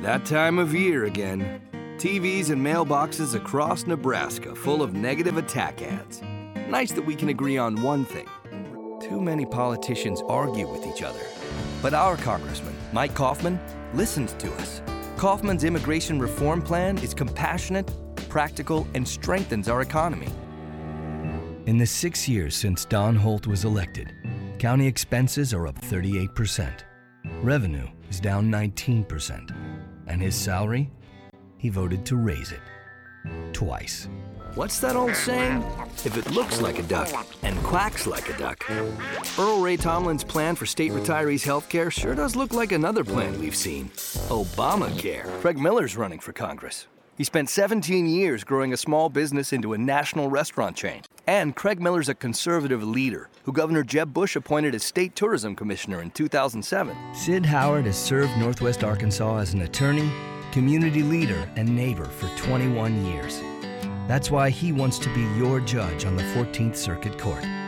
That time of year again. TVs and mailboxes across Nebraska full of negative attack ads. Nice that we can agree on one thing. Too many politicians argue with each other. But our congressman, Mike Kaufman, listens to us. Kaufman's immigration reform plan is compassionate, practical, and strengthens our economy. In the 6 years since Don Holt was elected, county expenses are up 38%. Revenue is down 19%. And his salary? He voted to raise it. Twice. What's that old saying? If it looks like a duck and quacks like a duck. Earl Ray Tomlin's plan for state retirees' health care sure does look like another plan we've seen. Obamacare. Craig Miller's running for Congress. He spent 17 years growing a small business into a national restaurant chain. And Craig Miller's a conservative leader who Governor Jeb Bush appointed as state tourism commissioner in 2007. Sid Howard has served Northwest Arkansas as an attorney, community leader, and neighbor for 21 years. That's why he wants to be your judge on the 14th Circuit Court.